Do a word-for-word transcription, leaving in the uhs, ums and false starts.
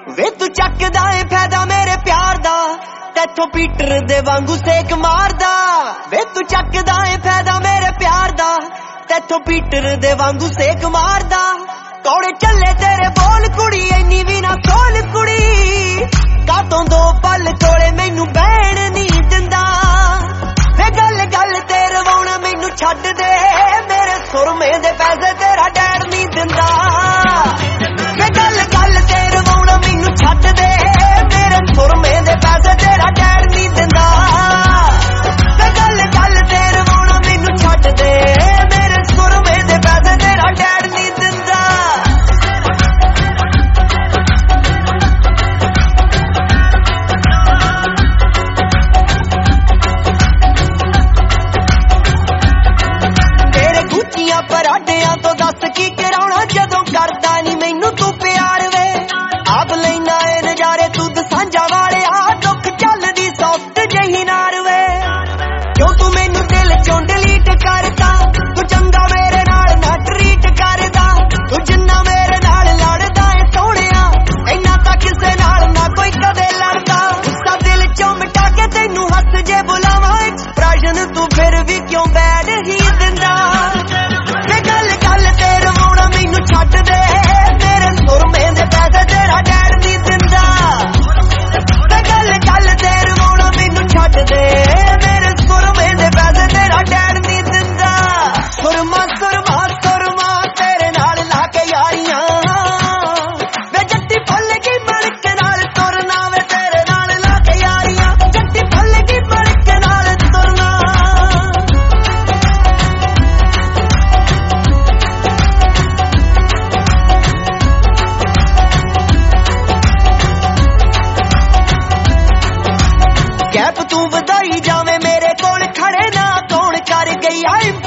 ਵੇ ਤੂੰ ਚੱਕਦਾ ਏ ਫਾਇਦਾ ਮੇਰੇ ਪਿਆਰ ਦਾ, ਤੈਥੋਂ ਪੀਟਰ ਦੇ ਵਾਂਗੂ ਸੇਕ ਮਾਰਦਾ। ਵੇ ਤੂੰ ਚੱਕਦਾ ਏ ਫਾਇਦਾ ਮੇਰੇ ਪਿਆਰ ਦਾ, ਤੈਥੋਂ ਪੀਟਰ ਦੇ ਵਾਂਗੂ ਸੇਕ ਮਾਰਦਾ। ਕੌੜੇ ਚੱਲੇ ਤੇਰੇ ਬੋਲ ਕੁੜੀ, ਇੰਨੀ ਵੀ ਨਾ ਸੋਲ ਕੁੜੀ, ਕਾਤੋਂ ਦੋ ਪਲ ਕੋਲੇ ਮੈਨੂੰ ਬਹਿਣ ਨਹੀਂ ਦਿੰਦਾ। ਵੇ ਗੱਲ ਗੱਲ ਤੇ ਰਵਾਉਣਾ ਮੈਨੂੰ ਛੱਡ ਦੇ, ਮੇਰੇ ਸੁਰਮੇ ਦੇ ਪੈਸੇ ਤੇਰਾ ਡੈਡ ਨਹੀਂ ਦਿੰਦਾ। ਵੇ ਗੱਲ ਗੱਲ ਤੇ ਰਵਾਉਣਾ ਮੈਨੂੰ ਛੱਡ ਦੇ, ਮੇਰੇ ਸੁਰਮੇ ਦੇ ਪੈਸੇ ਤੇਰਾ ਡੈਡ ਨਹੀਂ ਦਿੰਦਾ। ਵੇ ਗੱਲ ਗੱਲ ਤੇ ਰਵਾਉਣਾ ਮੈਨੂੰ ਛੱਡ ਦੇ, ਮੇਰੇ ਸੁਰਮੇ ਦੇ ਪੈਸੇ ਤੇਰਾ ਡੈਡ ਨਹੀਂ ਦਿੰਦਾ। ਪਰਾਡਿਆਂ ਤੋਂ ਦੱਸ ਕੀ ਕਰਾਉਣਾ, ਜਦੋਂ ਕਰਦਾ ਨੀ ਮੈਨੂੰ ਤੂੰ ਪਿਆਰ ਵੇ। ਆਪ ਲੈਣਾ ਏ ਨਜ਼ਾਰੇ ਤੂੰ ਦਸਾਂਝਾ ਵਾਲਿਆ, ਦੁੱਖ ਚੱਲਦੀ ਸੌਫਟ ਜਹੀ ਨਾਰ ਵੇ। ਕਿਉਂ ਤੂੰ ਮੈਨੂੰ ਦਿਲ ਚੋਂ ਡਿਲੀਟ ਕਰਦਾ, ਤੂੰ ਚੰਗਾ ਮੇਰੇ ਨਾਲ ਨਾ ਟਰੀਟ ਕਰਦਾ। ਤੂੰ ਜਿੰਨਾ ਮੇਰੇ ਨਾਲ ਲੜਦਾ ਏ ਸੋਹਣਿਆ, ਇੰਨਾ ਤਾਂ ਕਿਸੇ ਨਾਲ ਨਾ ਕੋਈ ਕਦੇ ਲੜਦਾ। ਗੁੱਸਾ ਦਿਲ ਚੋਂ ਮਿਟਾ ਕੇ ਤੈਨੂੰ ਹੱਸ ਜੇ ਬੁਲਾਵਾਂ, ਐਕਸਪ੍ਰੈਸ਼ਨ ਤੂੰ ਫਿਰ ਵੀ ਕਿਉਂ ਬੈਡ ਹੀ ਦਿੰਦਾ। ਛੱਡ ਦੇ, ਮੇਰੇ ਸੁਰਮੇ ਦੇ ਪੈਸੇ ਤੇਰਾ ਡੈਡ ਨਹੀਂ ਦਿੰਦਾ। ਤੇ ਗੱਲ ਗੱਲ ਤੇ ਰਵਾਉਣਾ ਮੈਨੂੰ ਛੱਡ ਦੇ, ਮੇਰੇ ਸੁਰਮੇ ਦੇ ਪੈਸੇ ਤੇਰਾ ਡੈਡ ਨਹੀਂ ਦਿੰਦਾ। ਸੁਰਮਾ ਸੁਰਮਾ ਸੁਰਮਾ ਤੇਰੇ ਨਾਲ ਲਾ ਕੇ ਯਾਰੀਆਂ, ਵੇ ਜੱਟੀ ਫੁੱਲ ਕੀ ਮਣਕ ਨਾਲ ਤੁਰਨਾ, ਵੇ ਤੇਰੇ ਨਾਲ ਲਾ ਕੇ ਯਾਰੀਆਂ, ਜੱਟੀ ਫੁੱਲ ਕੀ ਮਣਕ ਨਾਲ ਤੁਰਨਾ। ਕੈਪ ਤੂੰ ਵਧਾਈ ਜਾਵੇਂ ਮੇਰੇ ਕੋਲ ਖੜੇ ਨਾ, ਕੌਣ ਕਰ ਗਈ ਆਈ